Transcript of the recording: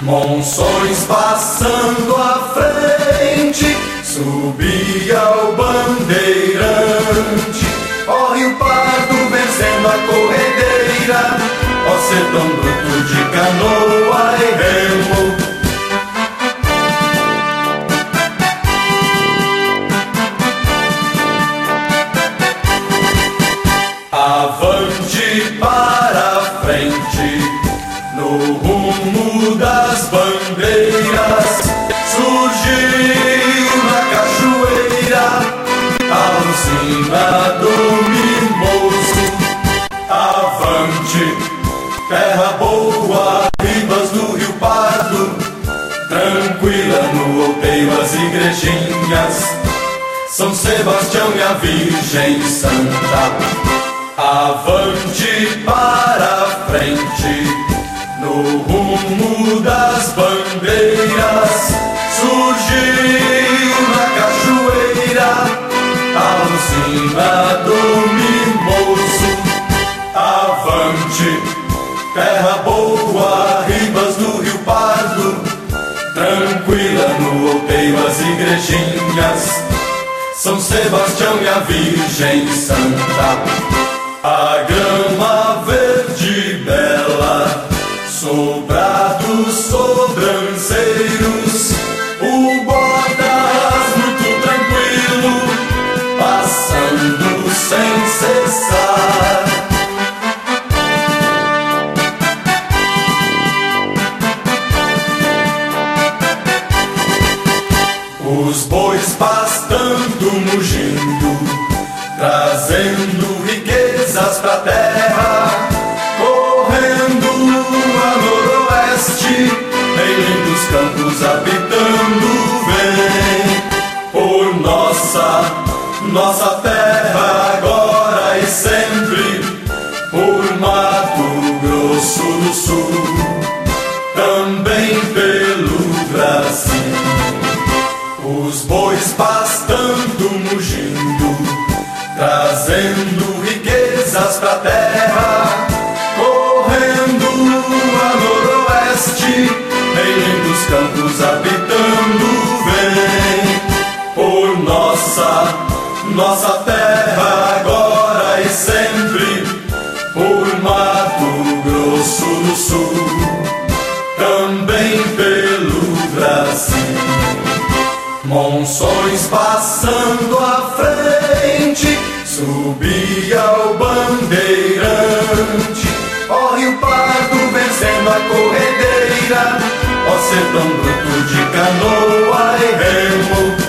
Monções passando à frente, subia o bandeirante. Ó Rio Pardo vencendo a corredeira, ó sertão bruto de canoa e remo. Avante para a frente, no rumo das bandeiras, surgiu na cachoeira a usina do Mimoso. Avante, terra boa, ribas do Rio Pardo, tranquila no outeiro as igrejinhas, São Sebastião e a Virgem Santa. Avante para a frente, no rumo das bandeiras, surgiu na cachoeira a usina do Mimoso. Avante, terra boa, ribas do Rio Pardo, tranquila no outeiro as igrejinhas, São Sebastião e a Virgem Santa. A grama verde bela, sobrados, sobranceiros, o Botas muito tranquilo, passando sem cessar. Os bois pastando, mugindo, trazendo riquezas pra terra, correndo a noroeste, em lindos campos habitando vem. Por nossa terra agora e sempre, por Mato Grosso do Sul, também pelo Brasil. Os bois pastando, mugindo, trazendo riquezas pra terra, correndo a noroeste, em lindos campos habitando vem. Por nossa terra agora e sempre, por Mato Grosso do Sul, também pelo Brasil. Monções passando à frente, subia o bandeirante. Ó Rio Pardo vencendo a corredeira, ó sertão bruto de canoa e remo.